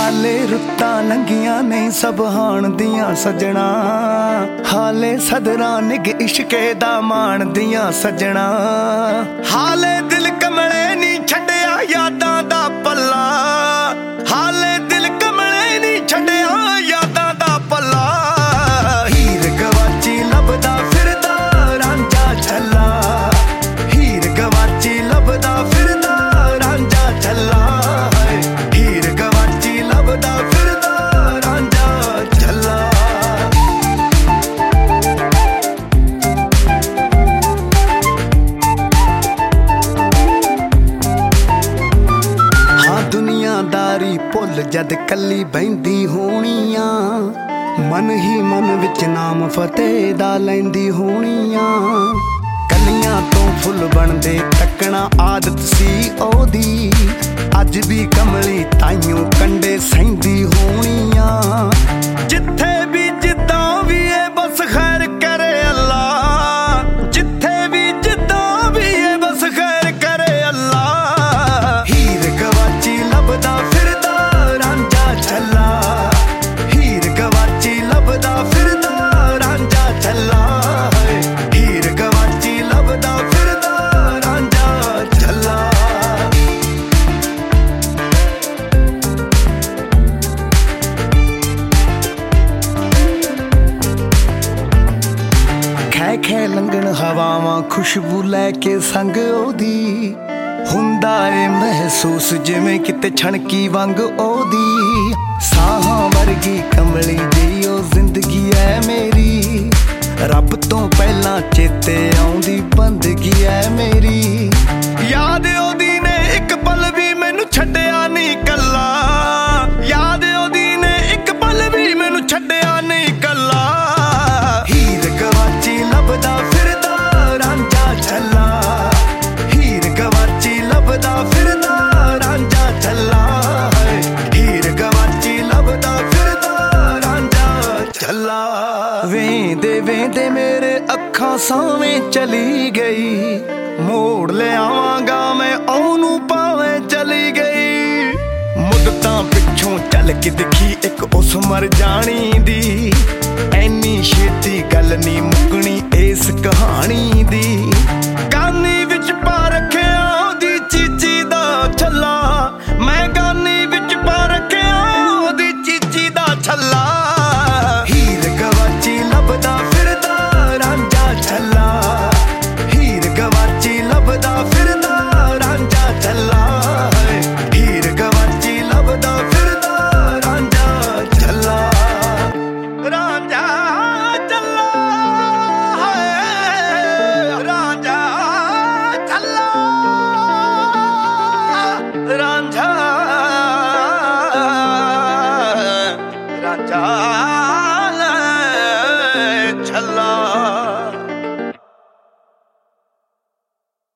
ਹਾਲੇ ਰੁੱਤਾਂ ਲੰਘੀਆਂ ਨਹੀਂ ਸਭ ਹਾਣ ਦੀਆਂ ਸਜਣਾ, ਹਾਲੇ ਸਦਰਾਂ ਨਿੱਘ ਇਸ਼ਕੇ ਦਾ ਮਾਣਦੀਆਂ ਸਜਣਾ। ਹਾਲੇ ਦਿਲ ਕਮਲੇ ਨਹੀਂ ਛੱਡਿਆ ਯਾਦਾਂ ਦਾ ਪੱਲਾ, ਹਾਲੇ ਦਿਲ ਕਮਲੇ ਨਹੀਂ ਛੱਡਿਆ ਯਾਦਾਂ ਦਾ ਪੱਲਾ। ਹੀਰ ਗਵਾਚੀ ਲੱਭਦਾ ਫਿਰਦਾ ਰਾਂਝਾ ਛੱਲਾ, ਹੀਰ ਗਵਾਚੀ ਲੱਭਦਾ ਫਿਰਦਾ ਰਾਂਝਾ ਛੱਲਾ। ਹੀਰ ਗਵਾਚੀ ਲੱਭਦਾ ਫਿਰਦਾ ਰਾਂਝਾ ਛੱਲਾ। ਹਾਂ ਦੁਨੀਆਦਾਰੀ ਭੁੱਲ ਜਦ ਕੱਲੀ ਬਹਿੰਦੀ ਹੋਣੀਆਂ, ਮਨ ਹੀ ਮਨ ਵਿੱਚ ਨਾਮ ਫਤਿਹ ਦਾ ਲੈਂਦੀ ਹੋਣੀਆਂ। ਕਲੀਆਂ ਤੋਂ ਫੁੱਲ ਬਣਦੇ ਤੱਕਣਾ ਆਦਤ ਸੀ ਉਹਦੀ, ਅੱਜ ਵੀ ਕਮਲੀ ਤਾਈਓ ਕੰਡੇ ਸਹਿੰਦੀ ਹੋਣੀਆਂ। ਜਿੱਥੇ ਵੀ ਜਿੱਦਾਂ ਵੀ ਏ ਬਸ ਖੈਰ ਕਰੇ ਅੱਲਾ, ਜਿੱਥੇ ਵੀ ਜਿੱਦਾਂ ਵੀ ਏ ਬਸ ਖੈਰ ਕਰੇ ਅੱਲਾ। ਹੀਰ ਗਵਾਚੀ ਲੱਭਦਾ ਫਿਰਦਾ ਰਾਂਝਾ ਛੱਲਾ, ਹੀਰ ਗਵਾਚੀ ਲੱਭਦਾ ਫਿਰਦਾ ਰਾਂਝਾ ਛੱਲਾ। ਹੀਰ ਗਵਾਚੀ ਲੱਭਦਾ ਫਿਰਦਾ ਰਾਂਝਾ ਛੱਲਾ। ਖੈ ਖੈ ਲੰਘਣ ਹਵਾਵਾਂ ਖੁਸ਼ਬੂ ਲੈ ਕੇ ਸੰਗ ਉਹਦੀ, ਹੁੰਦਾ ਏ ਮਹਿਸੂਸ ਜਿਵੇਂ ਕਿਤੇ ਛਣਕੀ ਵਾਂਗ ਉਹਦੀ। ਸਾਹਾਂ ਵਰਗੀ ਕਮਲੀ ਦੀ ਉਹ ਜ਼ਿੰਦਗੀ ਐ ਮੇਰੀ, ਰੱਬ ਤੋਂ ਪਹਿਲਾਂ ਚੇਤੇ ਆਉਂਦੀ ਬੰਦਗੀ ਐ ਮੇਰੀ। ਯਾਦ ਉਹਦੀ ਨੇ ਇੱਕ ਪਲ ਵੀ ਮੈਨੂੰ ਛੱਡਿਆ ਨਹੀਂ ਕੱਲਾ, ਯਾਦ ਉਹਦੀ ਨੇ ਇੱਕ ਪਲ ਵੀ ਮੈਨੂੰ ਛੱਡਿਆ ਨਹੀਂ ਕੱਲਾ। ਹੀਰ ਗਵਾਚੀ ਲੱਭਦਾ ਫਿਰਦਾ ਰਾਂਝਾ ਛੱਲਾ, ਹੀਰ ਗਵਾਚੀ ਲੱਭਦਾ ਫਿਰਦਾ ਰਾਂਝਾ ਛੱਲਾ। ਹੀਰ ਗਵਾਚੀ ਲੱਭਦਾ ਫਿਰਦਾ ਰਾਂਝਾ ਛੱਲਾ। ਵੇਂਦੇ ਵੇਂਦੇ ਮੇਰੇ ਅੱਖਾਂ ਸਾਵੇਂ ਚਲੀ ਗਈ, ਮੋੜ ਲਿਆਵਾਂਗਾ ਮੈਂ ਉਹਨੂੰ ਭਾਵੇਂ ਚਲੀ ਗਈ। ਮੁੱਦਤਾਂ ਪਿੱਛੋਂ ਚੱਲ ਕੇ ਦਿਖੀ ਇੱਕ ਉਸ ਮਰ ਜਾਣੀ ਦੀ, ਐਨੀ ਛੇਤੀ ਗੱਲ ਨੀ ਮੁੱਕਣੀ ਇਸ ਕਹਾਣੀ